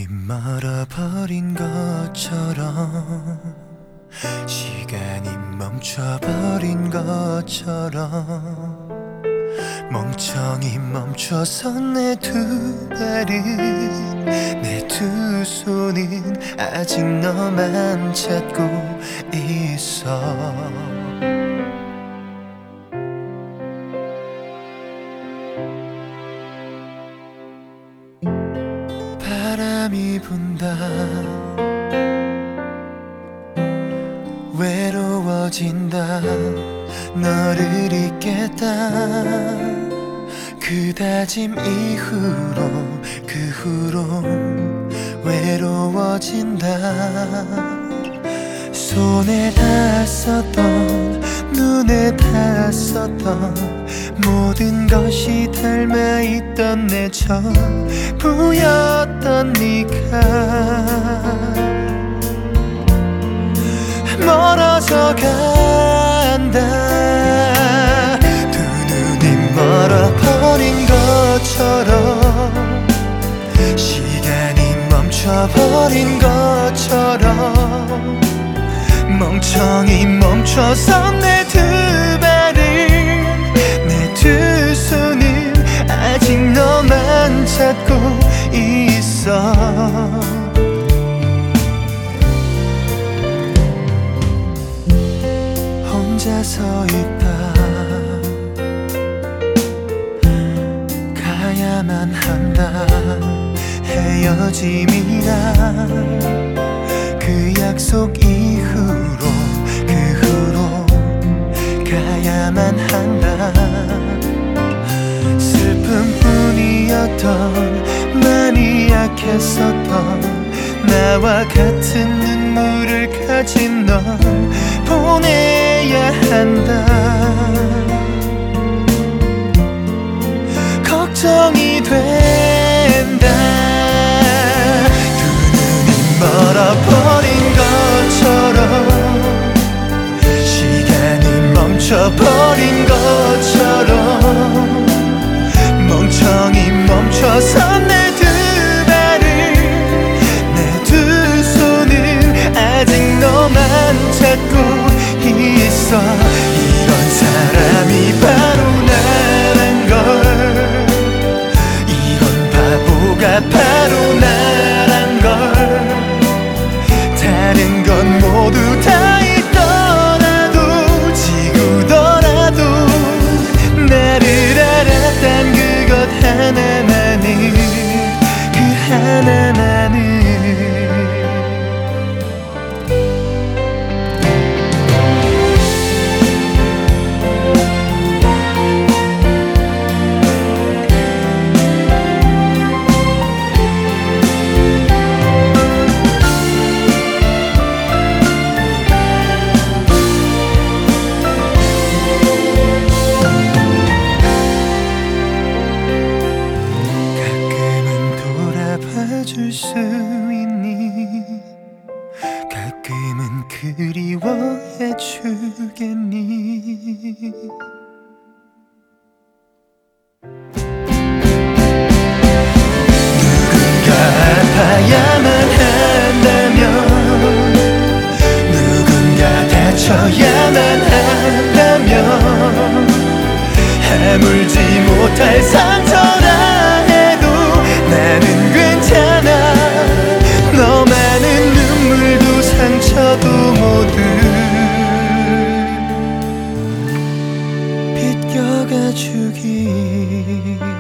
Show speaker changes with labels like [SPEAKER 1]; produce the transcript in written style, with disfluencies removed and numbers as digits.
[SPEAKER 1] 멀어버린 것처럼 시간이 멈춰버린 것처럼 멍청이 멈춰선 내 두 발이 내 두 손은 아직 너만 찾고 있어. 바람이 분다 외로워진다 너를 잊겠다 그 다짐 이후로 그 후로 외로워진다. 손에 닿았었던 눈에 닿았었던 모든 것이 닮아있던 내 전부였던 네가 멀어져 간다. 두 눈이 멀어버린 것처럼 시간이 멈춰버린 것처럼 멍청이 멈춰선 내 두 발은 내 두 손은 아직 너만 찾고 있어. 혼자 서 있다 가야만 한다 헤어짐이라 그 약속 이후로 그 후로 가야만 한다. 슬픔뿐이었던 많이 약했었던 나와 같은 눈물을 가진 널 보내야 한다. 걱정이 된다. 두 눈이 멀어버린 것처럼 시간이 멈춰버린 것처럼 멍청이 멈춰선 내 두 발은 내 두 손은 아직 너만 찾고 있어. 이런 사람이 바로 나란 걸 이런 바보가 바로 나란 걸 다른 건 모두 다 있더라도 지우더라도 나를 알았단 그것 하나만은 그 하나만은 봐줄 수 있니? 가끔은 그리워해 주겠니? 누군가 아파야만 한다면 누군가 다쳐야만 한다면 아물지 못할 상처라 해도 나는 괜찮아. 너 많은 눈물도 상처도 모두 빗겨가 주기